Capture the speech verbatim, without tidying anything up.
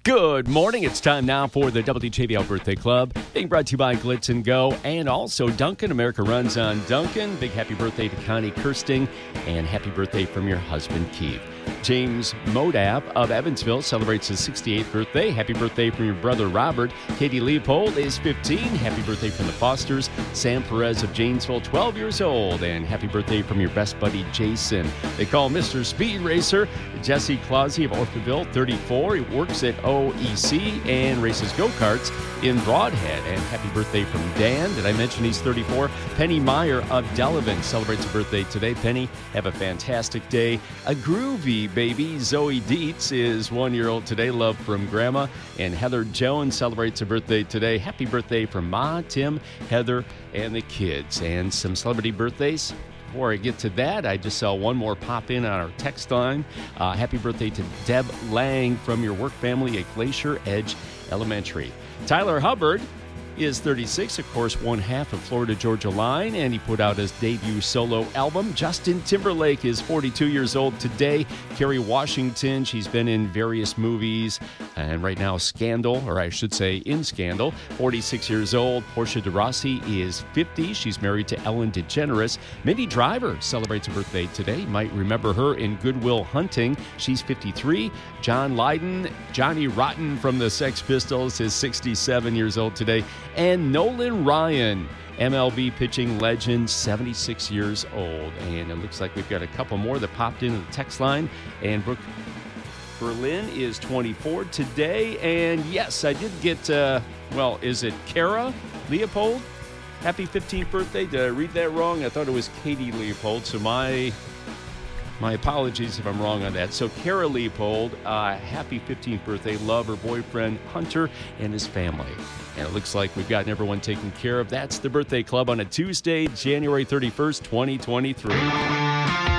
Good morning. It's time now for the W J V L Birthday Club, being brought to you by Glitz and Go, and also Duncan. America runs on Duncan. Big happy birthday to Connie Kirsting, and happy birthday from your husband, Keith. James Modab of Evansville celebrates his sixty-eighth birthday. Happy birthday from your brother, Robert. Katie Leopold is fifteen. Happy birthday from the Fosters. Sam Perez of Janesville, twelve years old. And happy birthday from your best buddy, Jason. They call Mister Speed Racer. Jesse Clausey of Orfordville, thirty-four. He works at O E C and races go-karts in Broadhead. And happy birthday from Dan. Did I mention he's thirty-four? Penny Meyer of Delavan celebrates a birthday today. Penny, have a fantastic day. A groovy baby, Zoe Dietz, is one year old today. Love from Grandma. And Heather Jones celebrates a birthday today. Happy birthday from Ma, Tim, Heather, and the kids. And some celebrity birthdays. Before I get to that, I just saw one more pop in on our text line. Uh, happy birthday to Deb Lang from your work family at Glacier Edge Elementary. Tyler Hubbard is thirty-six, of course, one half of Florida Georgia Line, and he put out his debut solo album. Justin Timberlake is forty-two years old today. Kerry Washington, she's been in various movies, and right now Scandal, or I should say in Scandal, forty-six years old. Portia de Rossi is fifty. She's married to Ellen DeGeneres. Minnie Driver celebrates a birthday today. You might remember her in Good Will Hunting. She's fifty-three. John Lydon, Johnny Rotten from the Sex Pistols, is sixty-seven years old today. And Nolan Ryan, M L B pitching legend, seventy-six years old. And it looks like we've got a couple more that popped into the text line. And Brooke Berlin is twenty-four today. And yes, I did get, uh, well, is it Kara Leopold? Happy fifteenth birthday. Did I read that wrong? I thought it was Katie Leopold. So my... My apologies if I'm wrong on that. So Kara Leopold, uh, happy fifteenth birthday. Love her boyfriend, Hunter, and his family. And it looks like we've gotten everyone taken care of. That's the Birthday Club on a Tuesday, January thirty-first, twenty twenty-three.